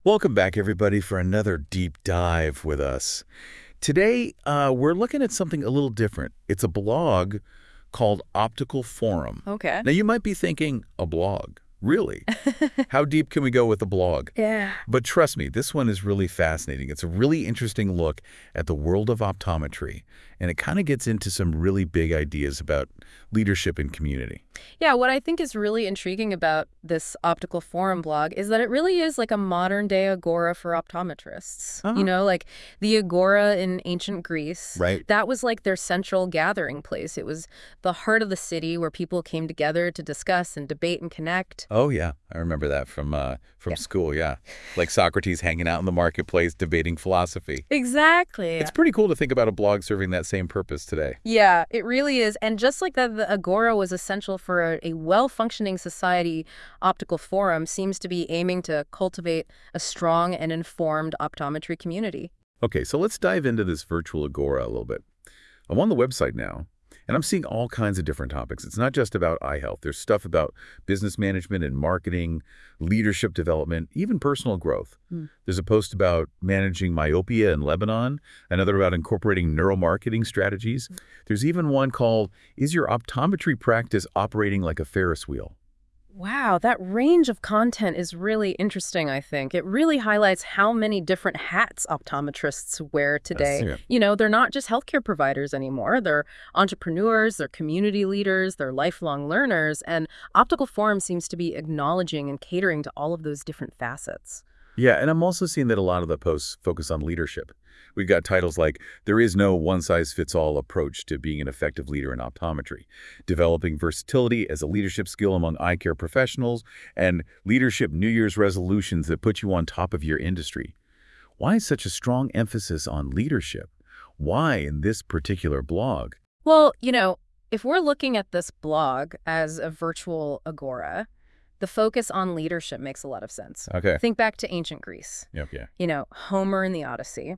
Welcome back, everybody, for another deep dive with us. Today, we're looking at something a little different. It's a blog called Optical Forum. Okay. Now, you might be thinking, a blog? Really? How deep can we go with a blog? Yeah. But trust me, this one is really fascinating. It's a really interesting look at the world of optometry, and it kind of gets into some really big ideas about leadership and community. Yeah, what I think is really intriguing about this optical forum blog is that it really is like a modern day agora for optometrists. Uh-huh. Like the agora in ancient Greece, Right. that was like their central gathering place. It was the heart of the city where people came together to discuss and debate and connect. Oh, yeah. I remember that from Yeah. school, yeah. Like Socrates hanging out in the marketplace debating philosophy. Exactly. It's pretty cool to think about a blog serving that same purpose today. Yeah, it really is. And just like that, the Agora was essential for a well-functioning society, Optical Forum seems to be aiming to cultivate a strong and informed optometry community. Okay, so let's dive into this virtual agora a little bit. I'm on the website now, and I'm seeing all kinds of different topics. It's not just about eye health. There's stuff about business management and marketing, leadership development, even personal growth. Hmm. There's a post about managing myopia in Lebanon, another about incorporating neuromarketing strategies. There's even one called, Is Your Optometry Practice Operating Like a Ferris Wheel? Wow, that range of content is really interesting, I think. It really highlights how many different hats optometrists wear today. Yeah. They're not just healthcare providers anymore. They're entrepreneurs, they're community leaders, they're lifelong learners, and Optical Forum seems to be acknowledging and catering to all of those different facets. Yeah, and I'm also seeing that a lot of the posts focus on leadership. We've got titles like, There is no one-size-fits-all approach to being an effective leader in optometry, Developing Versatility as a Leadership Skill Among Eye Care Professionals, and Leadership New Year's Resolutions that Put You on Top of Your Industry. Why such a strong emphasis on leadership? Why in this particular blog? Well, if we're looking at this blog as a virtual agora, the focus on leadership makes a lot of sense. Okay. Think back to ancient Greece. Yep, yeah. Homer in the Odyssey.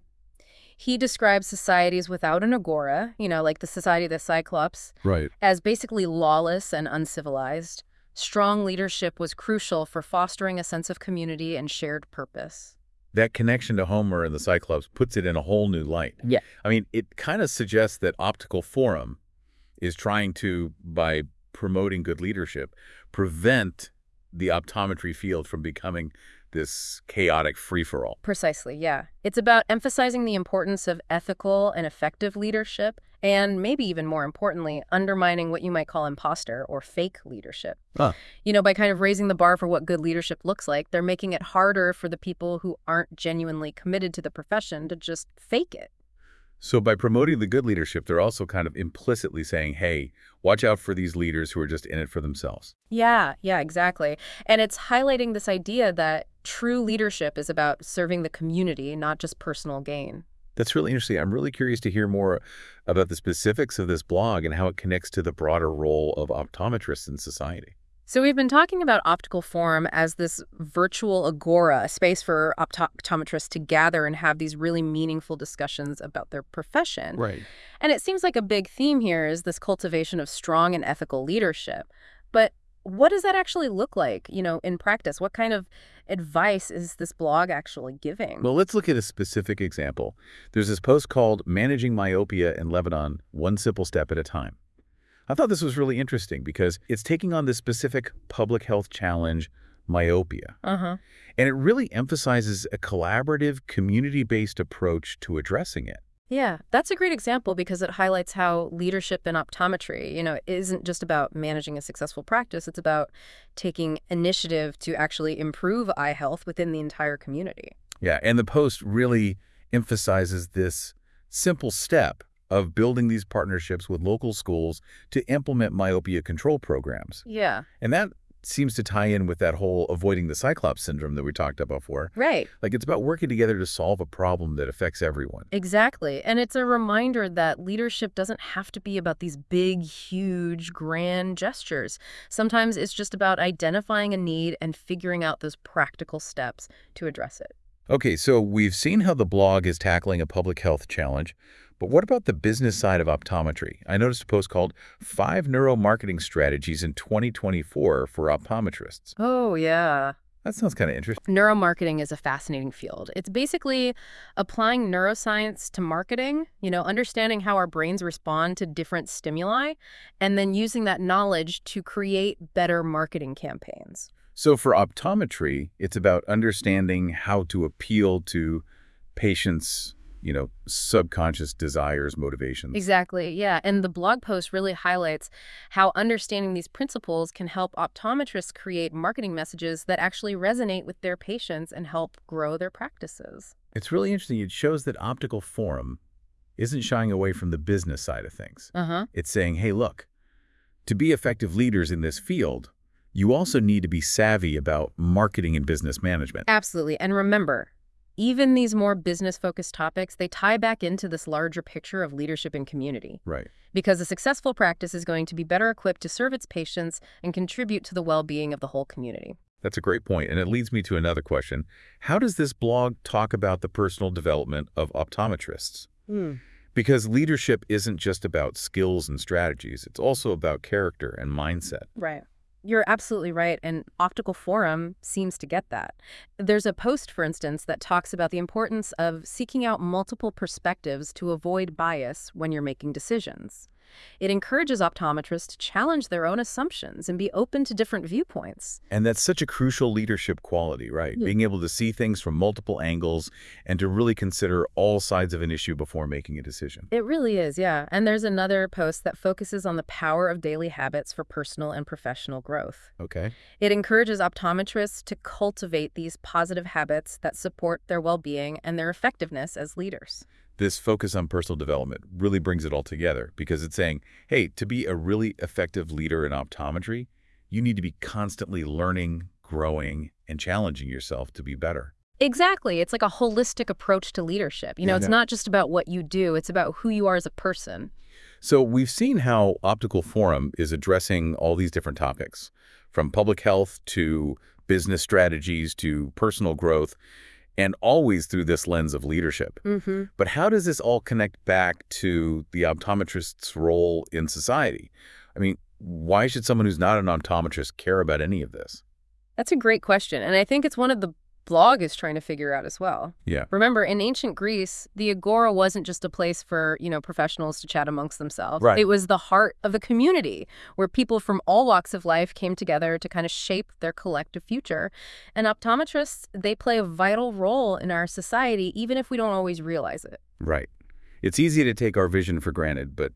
He describes societies without an agora, like the Society of the Cyclops, Right. as basically lawless and uncivilized. Strong leadership was crucial for fostering a sense of community and shared purpose. That connection to Homer and the Cyclops puts it in a whole new light. Yeah. I mean, it kind of suggests that Optical Forum is trying to, by promoting good leadership, prevent the optometry field from becoming this chaotic free-for-all. Precisely, yeah. It's about emphasizing the importance of ethical and effective leadership, and maybe even more importantly, undermining what you might call imposter or fake leadership. Ah. By kind of raising the bar for what good leadership looks like, they're making it harder for the people who aren't genuinely committed to the profession to just fake it. So by promoting the good leadership, they're also kind of implicitly saying, hey, watch out for these leaders who are just in it for themselves. Yeah, exactly. And it's highlighting this idea that true leadership is about serving the community, not just personal gain. That's really interesting. I'm really curious to hear more about the specifics of this blog and how it connects to the broader role of optometrists in society. So we've been talking about Optical Forum as this virtual agora, a space for optometrists to gather and have these really meaningful discussions about their profession. Right. And it seems like a big theme here is this cultivation of strong and ethical leadership. But what does that actually look like, in practice? What kind of advice is this blog actually giving? Well, let's look at a specific example. There's this post called Managing Myopia in Lebanon, One Simple Step at a Time. I thought this was really interesting because it's taking on this specific public health challenge, myopia. Uh-huh. And it really emphasizes a collaborative, community-based approach to addressing it. Yeah, that's a great example because it highlights how leadership in optometry, isn't just about managing a successful practice. It's about taking initiative to actually improve eye health within the entire community. Yeah, and the post really emphasizes this simple step of building these partnerships with local schools to implement myopia control programs. Yeah. And that seems to tie in with that whole avoiding the Cyclops syndrome that we talked about before. Right. Like, it's about working together to solve a problem that affects everyone. Exactly. And it's a reminder that leadership doesn't have to be about these big, huge, grand gestures. Sometimes it's just about identifying a need and figuring out those practical steps to address it. Okay, so we've seen how the blog is tackling a public health challenge, but what about the business side of optometry? I noticed a post called 5 Neuromarketing Strategies in 2024 for Optometrists. Oh, yeah. That sounds kind of interesting. Neuromarketing is a fascinating field. It's basically applying neuroscience to marketing, understanding how our brains respond to different stimuli, and then using that knowledge to create better marketing campaigns. So for optometry, it's about understanding how to appeal to patients' subconscious desires, motivations. Exactly, yeah. And the blog post really highlights how understanding these principles can help optometrists create marketing messages that actually resonate with their patients and help grow their practices. It's really interesting. It shows that Optical Forum isn't shying away from the business side of things. Uh-huh. It's saying, hey, look, to be effective leaders in this field, you also need to be savvy about marketing and business management. Absolutely. And remember, even these more business-focused topics, they tie back into this larger picture of leadership and community. Right. Because a successful practice is going to be better equipped to serve its patients and contribute to the well-being of the whole community. That's a great point, and it leads me to another question. How does this blog talk about the personal development of optometrists? Because leadership isn't just about skills and strategies. It's also about character and mindset. Right. You're absolutely right, and Optical Forum seems to get that. There's a post, for instance, that talks about the importance of seeking out multiple perspectives to avoid bias when you're making decisions. It encourages optometrists to challenge their own assumptions and be open to different viewpoints. And that's such a crucial leadership quality, right? Being able to see things from multiple angles and to really consider all sides of an issue before making a decision. It really is, yeah. And there's another post that focuses on the power of daily habits for personal and professional growth. Okay. It encourages optometrists to cultivate these positive habits that support their well-being and their effectiveness as leaders. This focus on personal development really brings it all together because it's saying, hey, to be a really effective leader in optometry, you need to be constantly learning, growing, and challenging yourself to be better. Exactly. It's like a holistic approach to leadership. It's not just about what you do, it's about who you are as a person. So we've seen how Optical Forum is addressing all these different topics, from public health to business strategies to personal growth, and always through this lens of leadership. But how does this all connect back to the optometrist's role in society? I mean, why should someone who's not an optometrist care about any of this? That's a great question, and I think it's one of the blog is trying to figure out as well. Yeah. Remember, in ancient Greece, the agora wasn't just a place for, professionals to chat amongst themselves. Right. It was the heart of the community where people from all walks of life came together to kind of shape their collective future. And optometrists, they play a vital role in our society, even if we don't always realize it. Right. It's easy to take our vision for granted, but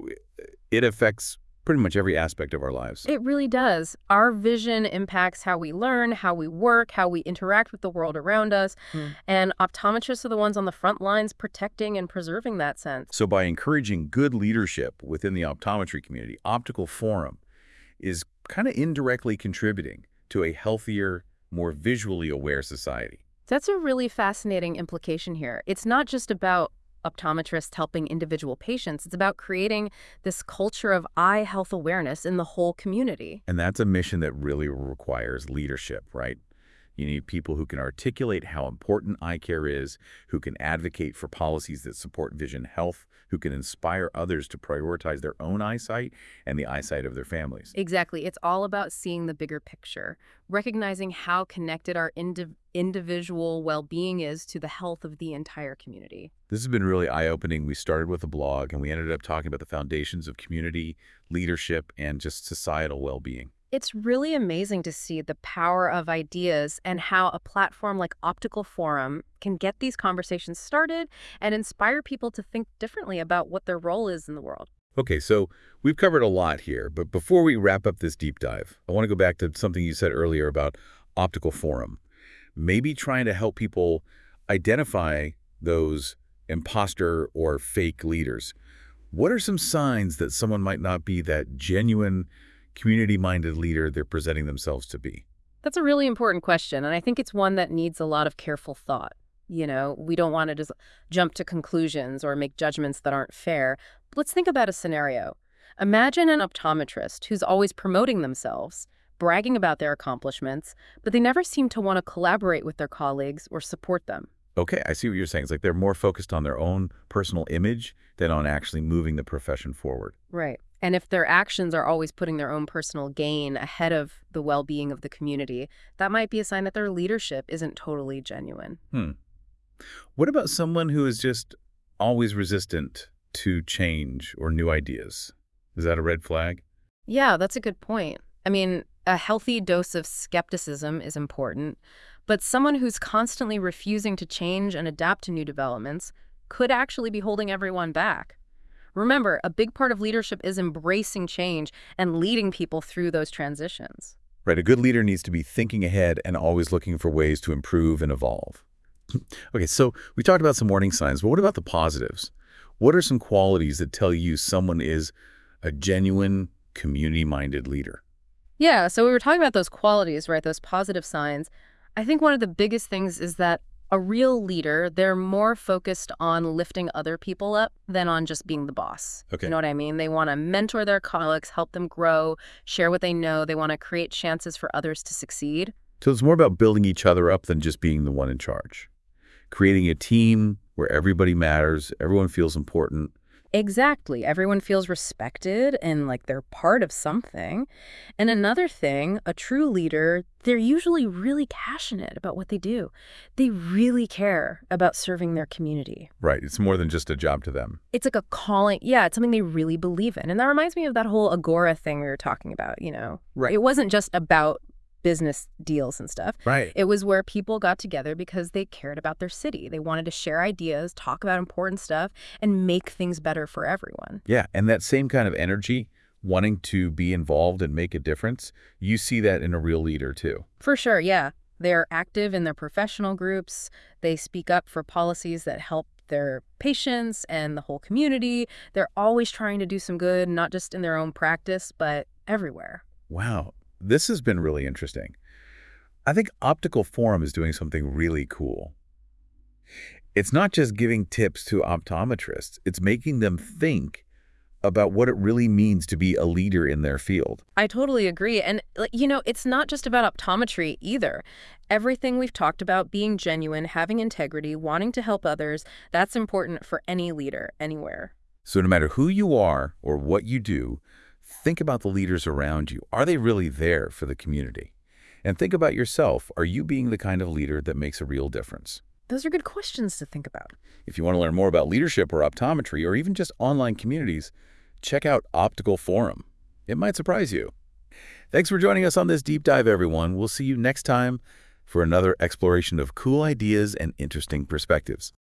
it affects pretty much every aspect of our lives. It really does. Our vision impacts how we learn, how we work, how we interact with the world around us. And optometrists are the ones on the front lines protecting and preserving that sense. So by encouraging good leadership within the optometry community, Optical Forum is kind of indirectly contributing to a healthier, more visually aware society. That's a really fascinating implication here. It's not just about optometrists helping individual patients. It's about creating this culture of eye health awareness in the whole community. And that's a mission that really requires leadership, right? You need people who can articulate how important eye care is, who can advocate for policies that support vision health, who can inspire others to prioritize their own eyesight and the eyesight of their families. Exactly. It's all about seeing the bigger picture, recognizing how connected our individual well-being is to the health of the entire community. This has been really eye-opening. We started with a blog, and we ended up talking about the foundations of community, leadership, and just societal well-being. It's really amazing to see the power of ideas and how a platform like Optical Forum can get these conversations started and inspire people to think differently about what their role is in the world. Okay, so we've covered a lot here, but before we wrap up this deep dive, I want to go back to something you said earlier about Optical Forum. Maybe trying to help people identify those imposter or fake leaders. What are some signs that someone might not be that genuine, community-minded leader they're presenting themselves to be? That's a really important question, and I think it's one that needs a lot of careful thought. We don't want to just jump to conclusions or make judgments that aren't fair. Let's think about a scenario. Imagine an optometrist who's always promoting themselves, bragging about their accomplishments, but they never seem to want to collaborate with their colleagues or support them. Okay, I see what you're saying. It's like they're more focused on their own personal image than on actually moving the profession forward. Right. And if their actions are always putting their own personal gain ahead of the well-being of the community, that might be a sign that their leadership isn't totally genuine. Hmm. What about someone who is just always resistant to change or new ideas? Is that a red flag? Yeah, that's a good point. I mean, a healthy dose of skepticism is important, but someone who's constantly refusing to change and adapt to new developments could actually be holding everyone back. Remember, a big part of leadership is embracing change and leading people through those transitions. Right, a good leader needs to be thinking ahead and always looking for ways to improve and evolve. Okay, so we talked about some warning signs, but what about the positives? What are some qualities that tell you someone is a genuine, community-minded leader? Yeah, so we were talking about those qualities, right? Those positive signs. I think one of the biggest things is that a real leader, they're more focused on lifting other people up than on just being the boss. Okay. You know what I mean? They want to mentor their colleagues, help them grow, share what they know. They want to create chances for others to succeed. So it's more about building each other up than just being the one in charge. Creating a team where everybody matters, everyone feels important. Exactly. Everyone feels respected and like they're part of something. And another thing, a true leader, they're usually really passionate about what they do. They really care about serving their community. Right, it's more than just a job to them. It's like a calling. Yeah, it's something they really believe in. And that reminds me of that whole Agora thing we were talking about, you know. Right. It wasn't just about business deals and stuff. Right. It was where people got together because they cared about their city. They wanted to share ideas, talk about important stuff, and make things better for everyone. Yeah, and that same kind of energy, wanting to be involved and make a difference, you see that in a real leader too. For sure, yeah. They're active in their professional groups. They speak up for policies that help their patients and the whole community. They're always trying to do some good, not just in their own practice, but everywhere. Wow, this has been really interesting. I think Optical Forum is doing something really cool. It's not just giving tips to optometrists, it's making them think about what it really means to be a leader in their field. I totally agree. And, like, you know, it's not just about optometry either. Everything we've talked about, being genuine, having integrity, wanting to help others, that's important for any leader, anywhere. So no matter who you are or what you do, think about the leaders around you. Are they really there for the community? And think about yourself. Are you being the kind of leader that makes a real difference? Those are good questions to think about. If you want to learn more about leadership or optometry or even just online communities, check out Optical Forum. It might surprise you. Thanks for joining us on this deep dive, everyone. We'll see you next time for another exploration of cool ideas and interesting perspectives.